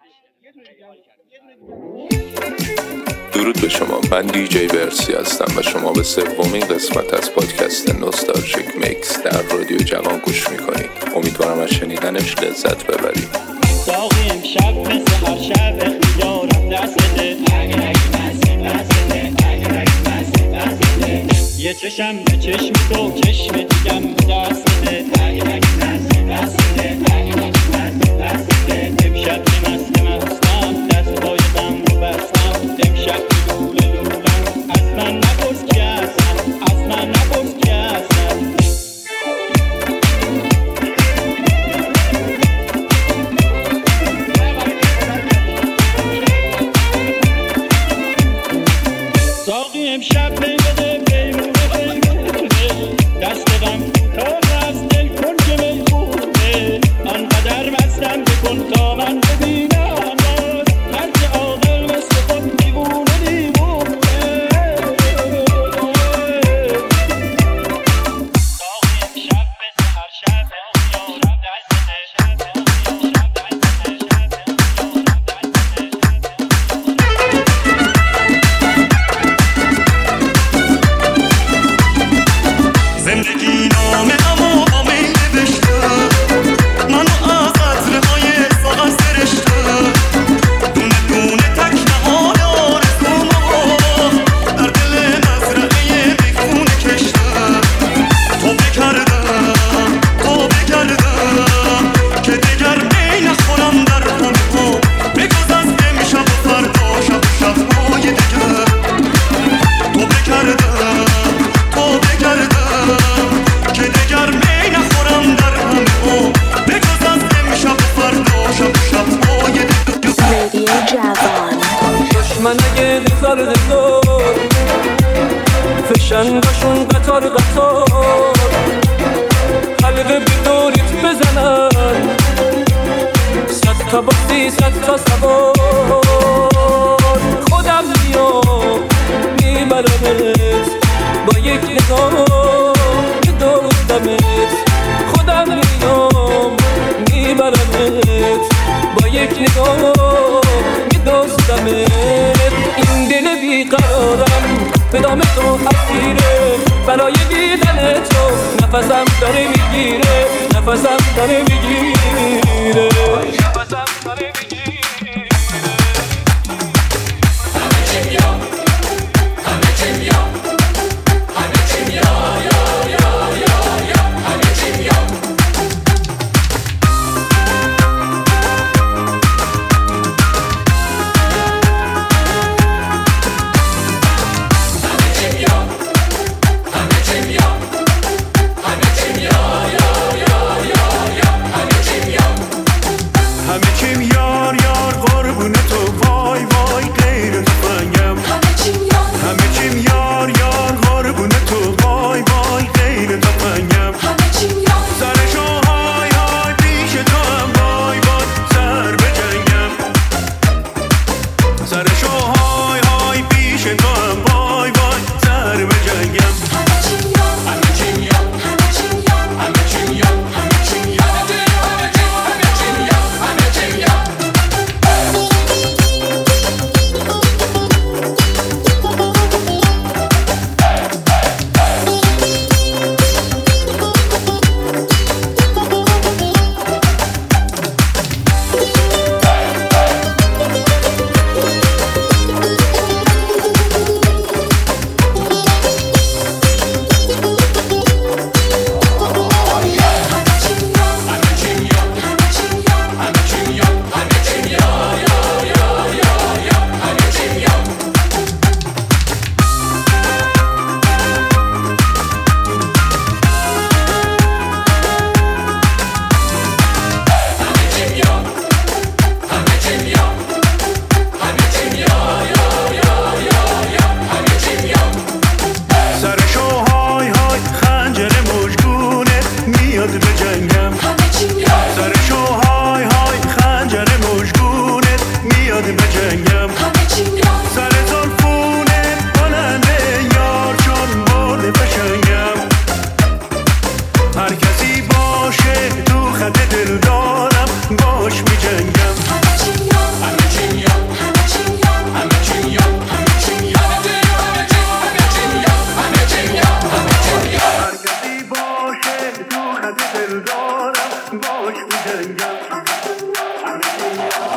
درود به شما، من دیجی برسی هستم و شما به سومین قسمت از پادکست نوستالژیک میکس در رادیو جوان گوش میکنید. امیدوارم از شنیدنش لذت ببرید. ساقی امشب مثل هر شب اختیارم دست بده، یه چشم به چشم تو چشم دیگم دست بده، امشب که مستم دست بایدم رو بستم، امشب که لولم از من نپرس که هستم، از من نپرس که هستم. ساقی امشب بده پیمونه دست غم کوتاه از دل کن که میخونه، آنقدر مستم بکن تا من ببینم هر که عاقل مثل خود دیوونه دیوونه. ساقی امشب مثل هر شب اختیارم دست زندگی نامه اما با می نوشته، منو از عطرهای ساغر سرشته، دونه دونه تک نهال آرزومو در دل مزرعه بیخونه کشته. تو بکردم که دیگر می نخورم در همه بگذ از امشب و فردا شب و شبهای دیگه. تو بکردم که دیگر می نخورم در همه بگذ از امشب و فردا شب و شبهای دیگه. رادیو جوان دشمن اگه دزار فشنگاشون قطار حلقه بدوریت بزنن، 100 تا بازی 100 تا سوار، خودم میام میبرمت با یک نگاه که دوستمت، خودم میام میبرمت با یک نگاه که دوستمت. این دل بیقرارم به دام تو اسیره، برای دیدن تو نفسم داره میگیره، نفسم داره میگیره، نفسم داره میگیره.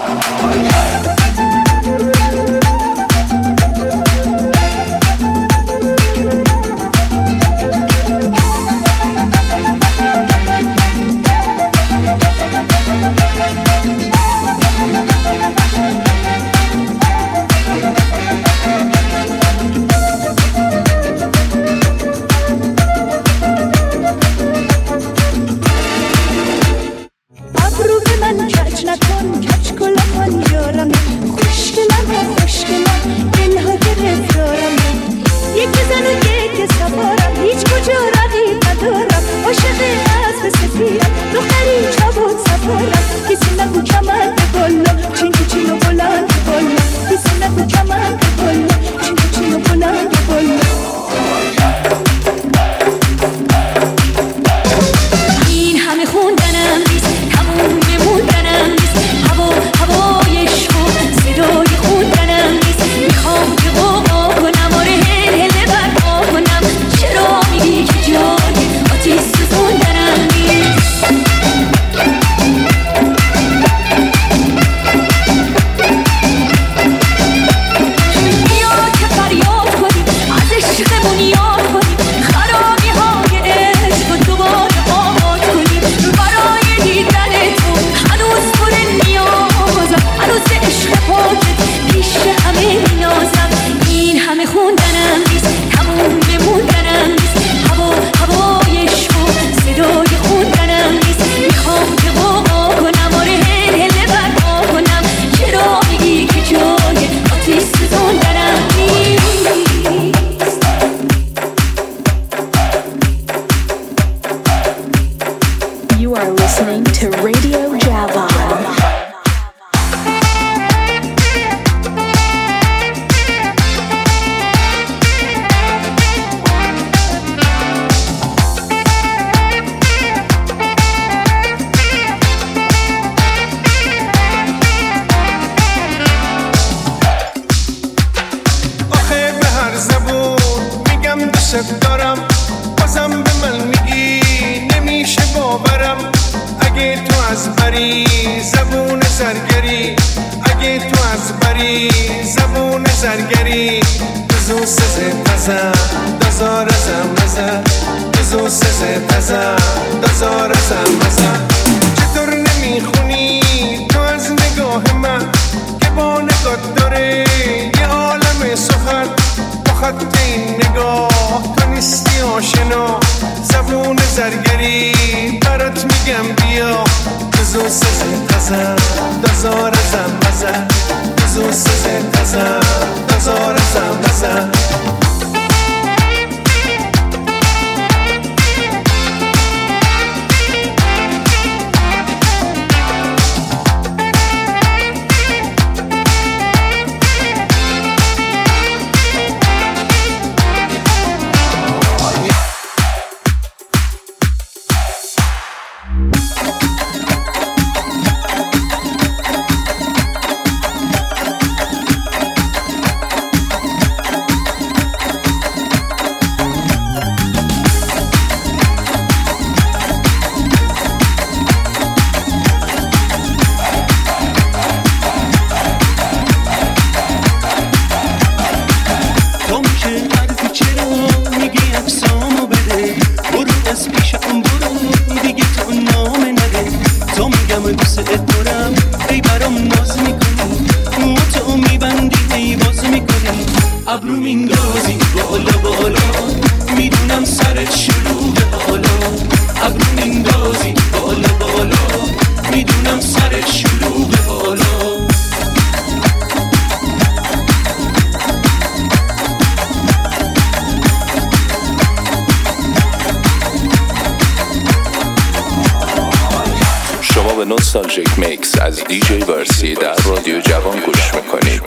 نوستالژیک میکس از دیجی ورسی در رادیو جوان گوش میکنید.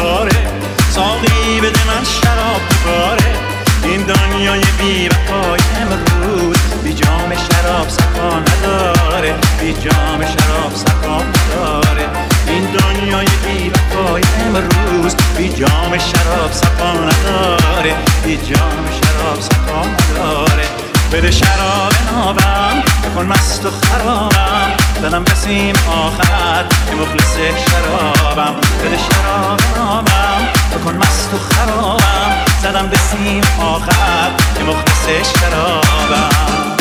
دوباره ساقی بده من شراب دوباره این دنیای بی وفای امروز بی جام شراب صفا نداره بی جام شراب صفا نداره این دنیای بی وفای امروز بی جام شراب صفا نداره بی جام شراب صفا نداره بده شراب نابم بکن مست و خرابم دلم رسیم آخر که مخلص شرابم بده شراب نابم بکن مست و خرابم زدم رسیم آخر که مخلص شرابم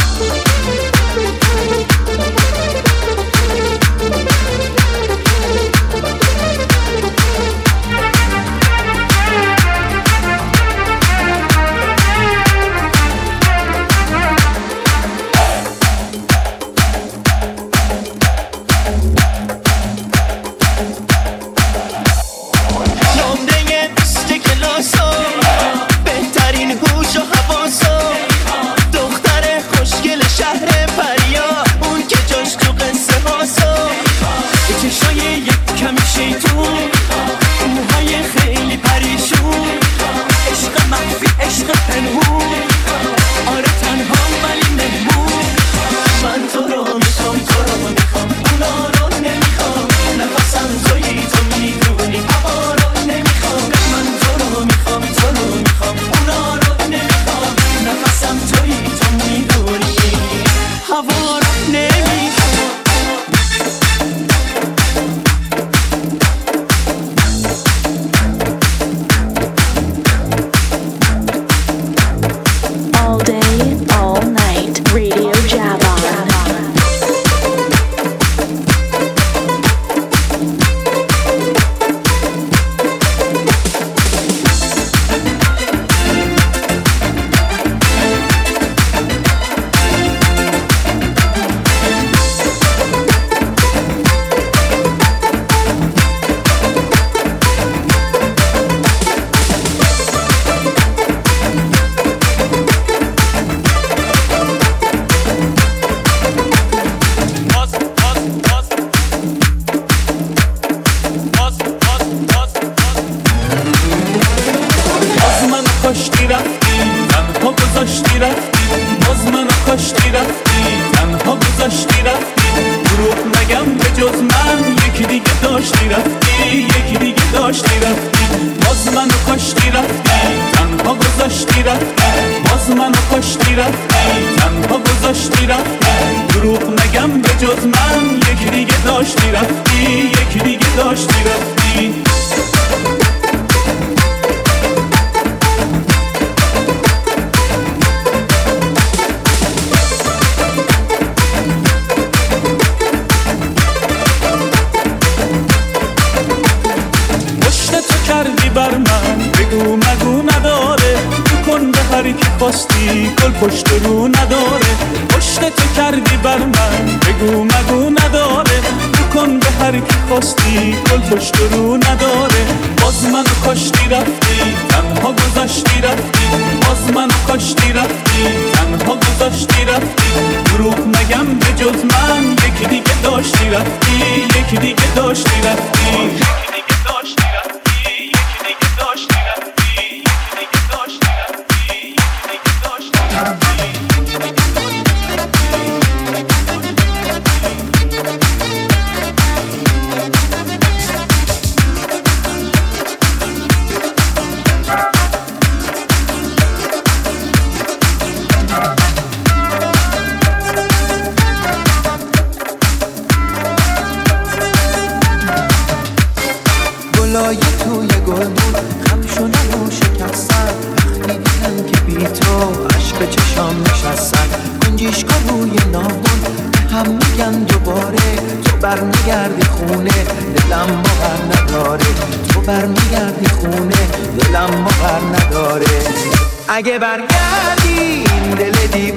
اگه برگردی این دل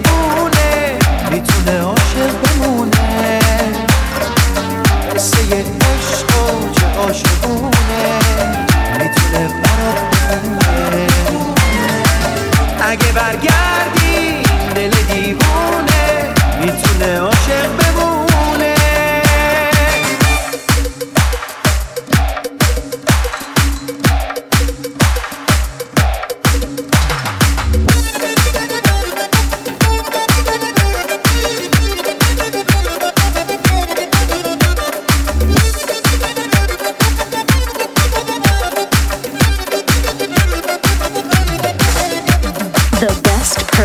دیوونه میتونه عاشق بمونه قصه عشق و چه عاشقونه میتونه برات بمونه اگه برگردی این دل دیوونه میتونه عاشق بمونه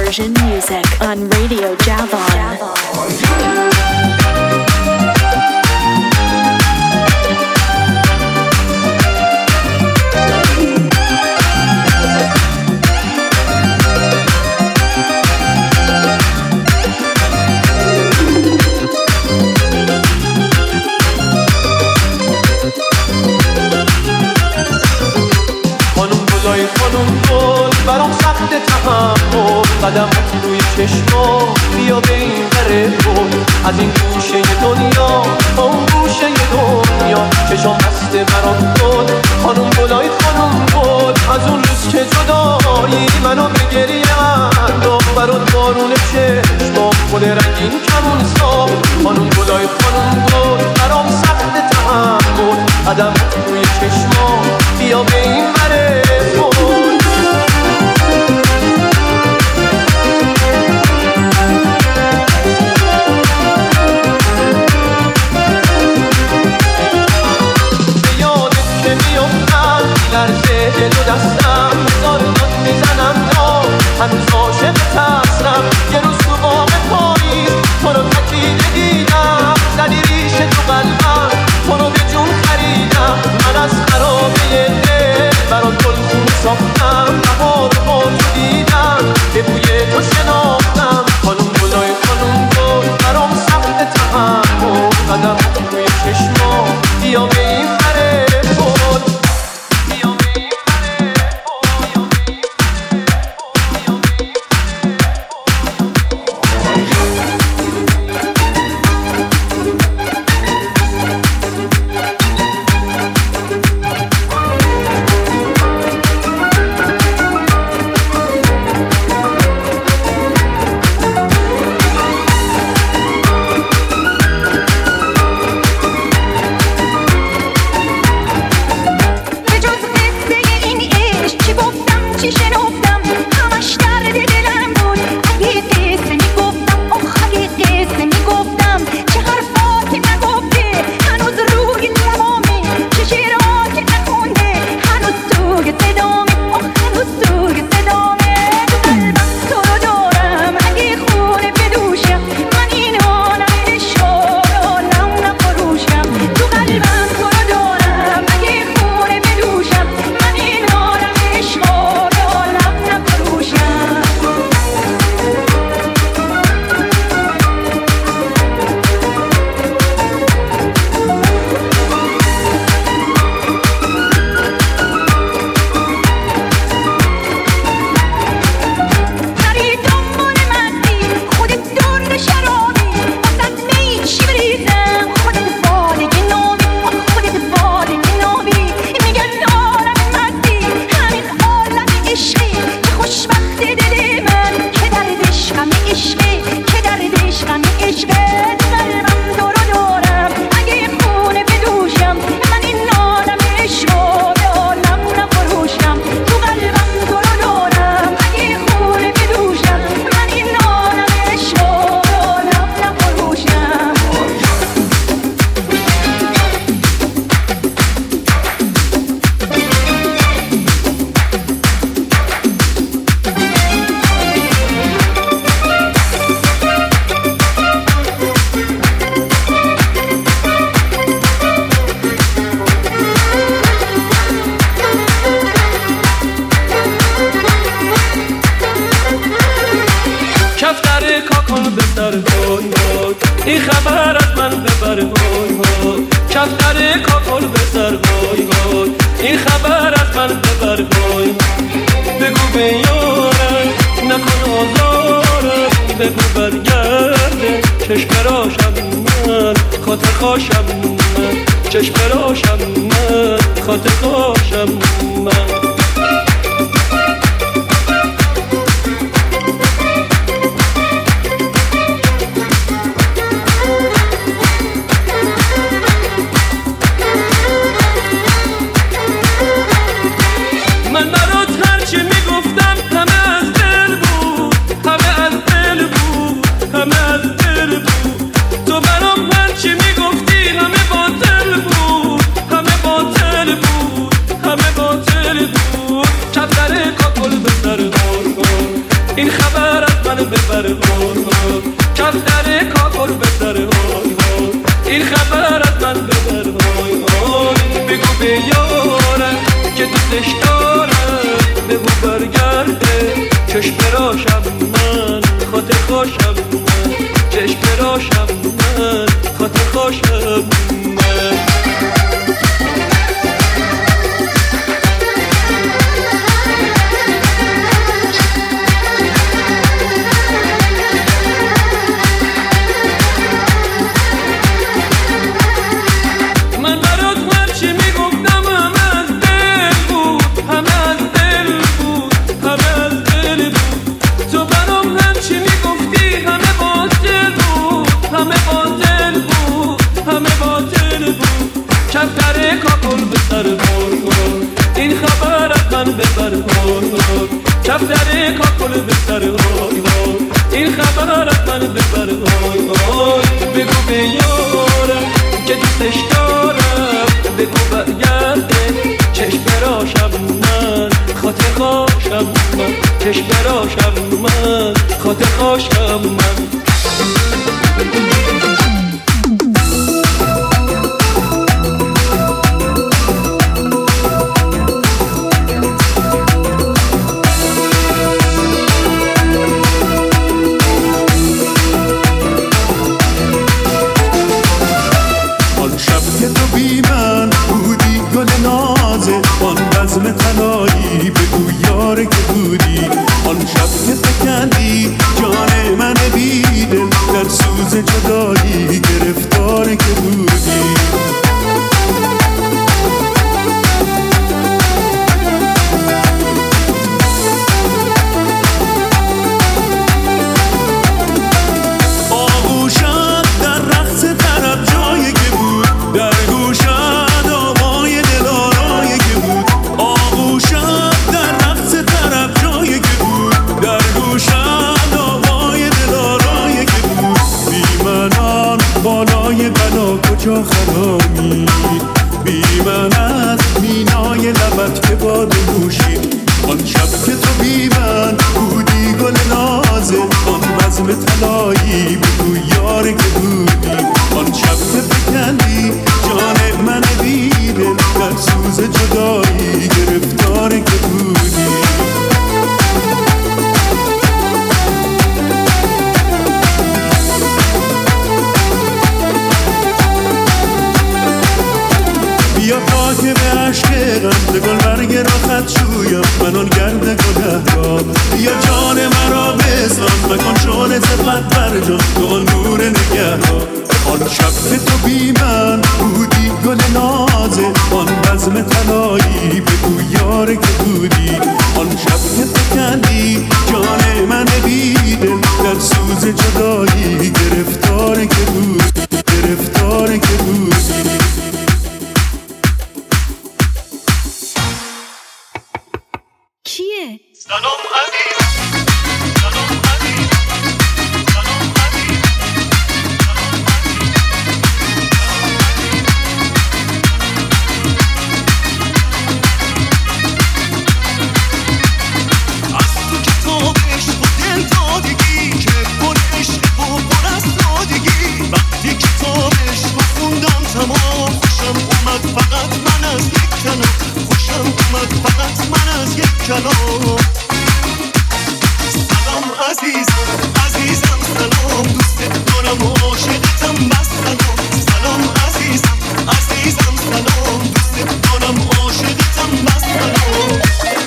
Persian music on Radio Javon. برام سخت تحمل قدم روی چشما بیا به این بره بود از این گوشه دنیا با اون گوشه دنیا چشم بسته برام بود خانم گلای خانم گل از اون روز که جدایی منو به گریه انداخت برات بارون چشما گل رنگین کمون ساخت خانم گلای خانم گل برام سخت تحمل قدم روی چشما بیا به این بره بود لرزه دل و دستم زارنات میزنم تا هنوز عاشق تصرم یه روز تو باغ پاییز تو رو تکیده دیدم زدی ریشه تو قلبم تو رو به جون خریدم من از خرابه دل برات گلخون ساختم بهار رو با تو دیدم به بوی تو شناختم خانم گلای خانم گل برام سخت تحمل قدم روی چشما بیا به این بره بود این خبر از من ببر وای وای کفتر کاکل بسر وای وای این خبر از من ببر وای بگو به یارم نکن آزارم بگو برگرده چشم راشم من خاطر خواشم من چشم راشم من خاطر خواشم من این خبر بگو برگرده چشم راشم من خاطر خوشم من چشم راشم من خاطر خوشم من این خبر از من ببر کفتر کاکل به سر این خبر از من ببر بگو به یارم که دوستش دارم بگو برگرده چشم راشم من خاطر خوشم من چشم راشم من خاطر خوشم من بزم تنایی بگو یاره که بودی آن شب که فکندی جان من بیدل در سوز جدایی گرفتار که بودی آغوشت در رقص طرب جایی که بود در گوشت آوای دلارایی که بود آغوشت در رقص طرب جایی که بود در گوشت آوای دلارایی که بود بی منان بالای بلا کجا خرامی بی من از مینای لبت که باد نوشید آن شب که تو بی من بودی گل نازه آن بزم طلایی بگو یاره که بودی آن شب که فکندی جان من بیدل در سوز جدایی گرفتاره که بودی بیا تا که به عشق غم گل برگ را خط شویم من آن گرد گله را بیا جان مرا بزن مکن شعله زبط بر جان تو آن نور نگه را آن شب که تو بی من بودی گل نازه آن بزم طلایی بگو یاره که بودی آن شب که فکندی جان من بیدل در سوز جدایی گرفتاره که بودی گرفتاره که بودی کیه؟ سلام عزیز سلام عزیز سلام عزیز از تو کتاب عشق و دل دادگی که پر عشق و پر از سادگی وقتی کتاب عشق و خوندم تمام خوشم اومد فقط من از یک کلام خوشم اومد فقط من از یک کلام سلام عزیزم عزیزم سلام دوست دارم و عاشقتم بس سلام سلام عزیزم عزیزم سلام دوست دارم و عاشقتم بس سلام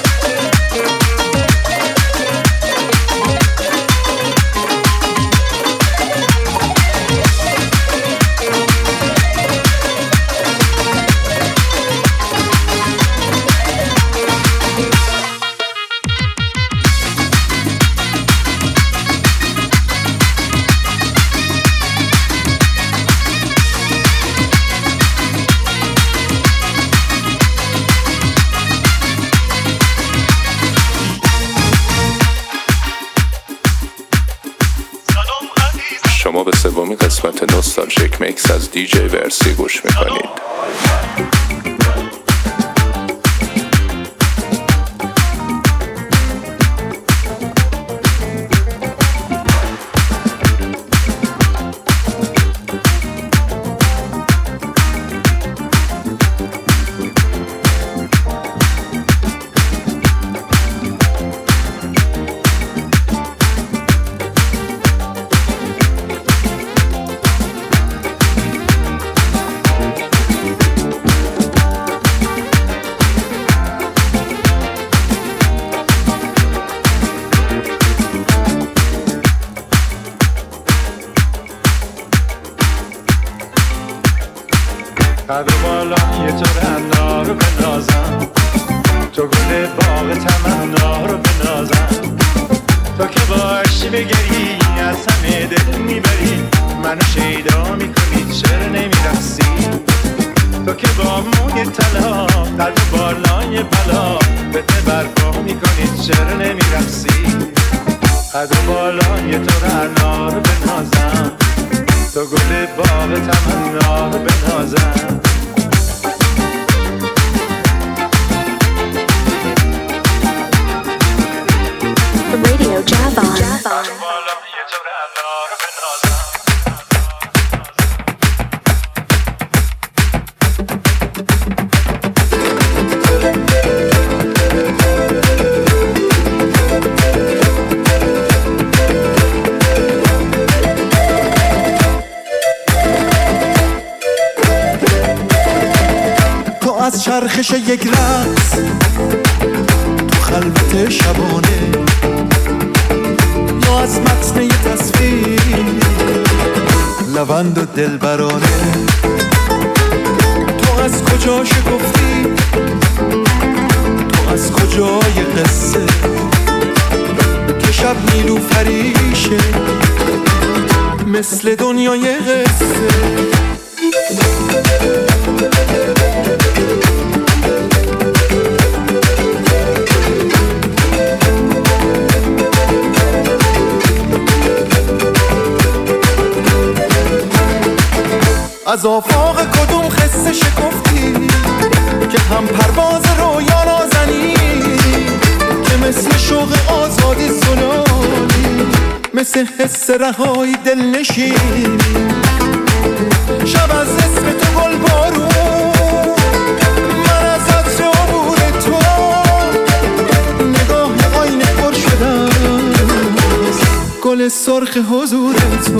شما به سومین قسمت نوستالژیک میکس از دیجی ورسی گوش میکنید. قد و بالای تو رعنا رو بنازم، تو گل باغ تمنا رو بنازم. تو که باشی بگری از همه دل میبری، منو شیدا میکنی چرا نمیرقصی. تو که با موی طلا قد و بالای بلا بده برپا میکنی چرا نمیرقصی. قد و بالای تو رعنا رو بنازم، تو گل باغ تمنا رو بنازم. Radio Javon. تو از چرخش یک رقص تو خلوت شبانه، یا از متن یه تصویر لوند و دلبرانه. تو از کجا شگفتی، تو از کجای قصه که شب نیلوفریشه مثل دنیای قصه. از آفاق کدوم قصه شکفتی که هم پرواز رویا نازنی، که مثل شوق آزادی سلالی، مثل حس رهایی دل نشینی. شب از اسم تو گل بارون، من از عطر عبور تو نگاه آینه پر شدم، گل سرخ حضور تو.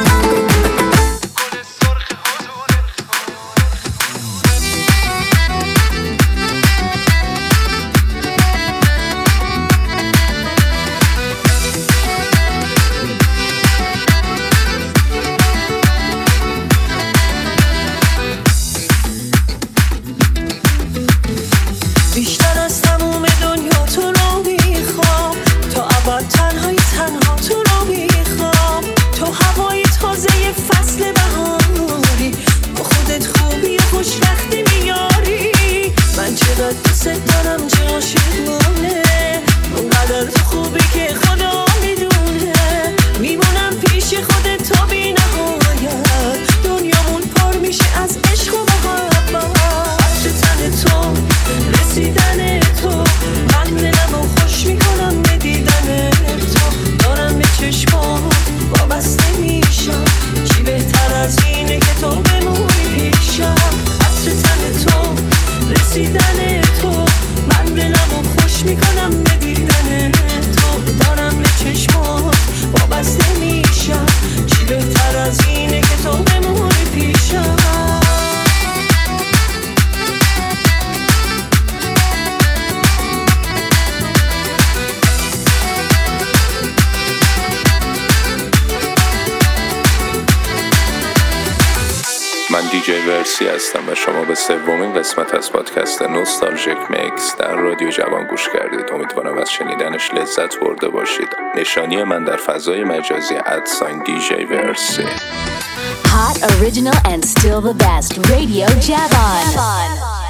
من دیجی ورسی هستم و شما به سومین قسمت از پادکست نوستالژیک میکس در رادیو جوان گوش کردید. امیدوارم از شنیدنش لذت برده باشید. نشانی من در فضای مجازی @دیجی ورسی. Hot, original and still the best. Radio Javon.